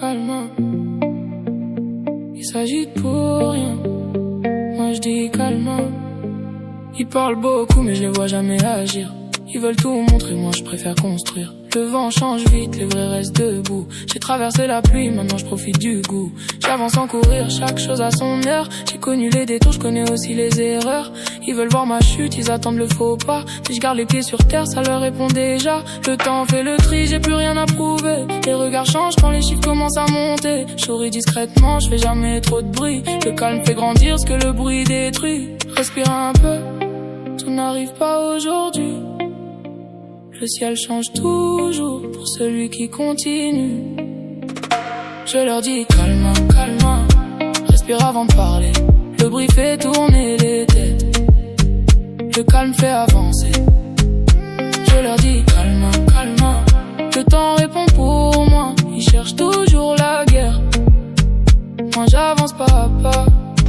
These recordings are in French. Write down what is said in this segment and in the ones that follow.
calme. Il s'agit de pour rien. Moi je dis calme. Ils parlent beaucoup mais je les vois jamais agir. Ils veulent tout montrer, moi je préfère construire. Le vent change vite, les vrais restent debout. J'ai traversé la pluie, maintenant je profite du goût. J'avance sans courir, chaque chose à son heure. J'ai connu les détours, je connais aussi les erreurs. Ils veulent voir ma chute, ils attendent le faux pas. Si je garde les pieds sur terre, ça leur répond déjà. Le temps fait le tri, j'ai plus rien à prouver. Les regards changent quand les chiffres commencent à monter. Je souris discrètement, je fais jamais trop de bruit. Le calme fait grandir ce que le bruit détruit. Respire un peu, tout n'arrive pas aujourd'hui. Le ciel change toujours pour celui qui continue. Je leur dis calme, calme, respire avant de parler. Le bruit fait tourner les têtes, le calme fait avancer. Je leur dis calme, calme, le temps répond pour moi. Ils cherchent toujours la guerre, moi j'avance pas à pas.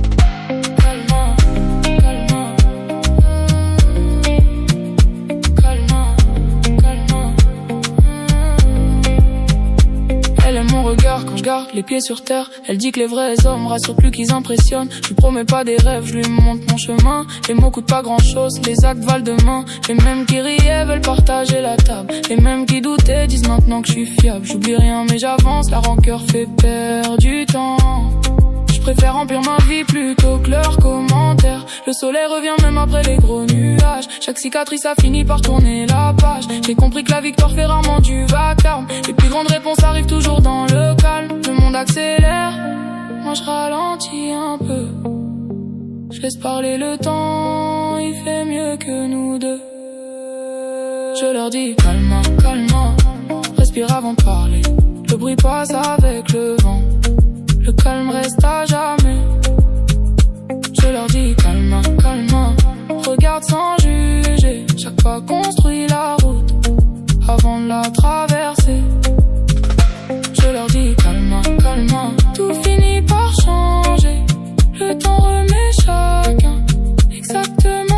Quand je garde les pieds sur terre, elle dit que les vrais hommes rassurent plus qu'ils impressionnent. Je lui promets pas des rêves, je lui montre mon chemin. Les mots coûtent pas grand chose, les actes valent demain. Les mêmes qui riaient veulent partager la table. Les mêmes qui doutaient disent maintenant que je suis fiable. J'oublie rien mais j'avance, la rancœur fait perdre du temps. Je préfère remplir ma vie plutôt que leurs commentaires. Le soleil revient même après les gros nuages. Chaque cicatrice a fini par tourner la page. J'ai compris que la victoire fait rarement du vacarme. Les plus grandes réponses arrivent toujours dans le calme. Le monde accélère, moi je ralentis un peu. Je laisse parler le temps, il fait mieux que nous deux. Je leur dis calme, calme, respire avant de parler. Le bruit passe avec le vent, le calme reste à jamais. Je leur dis calme, calme, regarde sans juger. Chaque pas construit la route avant de la traverser. Je leur dis calme, calme, tout finit par changer. Le temps remet chacun exactement